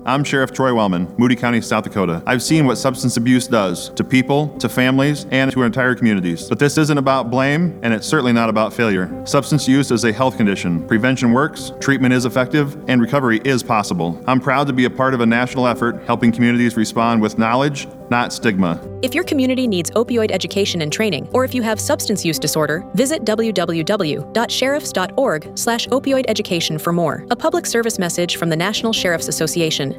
I'm Sheriff Troy Wellman, Moody County, South Dakota. I've seen what substance abuse does to people, to families, and to entire communities. But this isn't about blame, and it's certainly not about failure. Substance use is a health condition. Prevention works, treatment is effective, and recovery is possible. I'm proud to be a part of a national effort helping communities respond with knowledge, not stigma. If your community needs opioid education and training, or if you have substance use disorder, visit www.sheriffs.org/opioid education for more. A public service message from the National Sheriff's Association.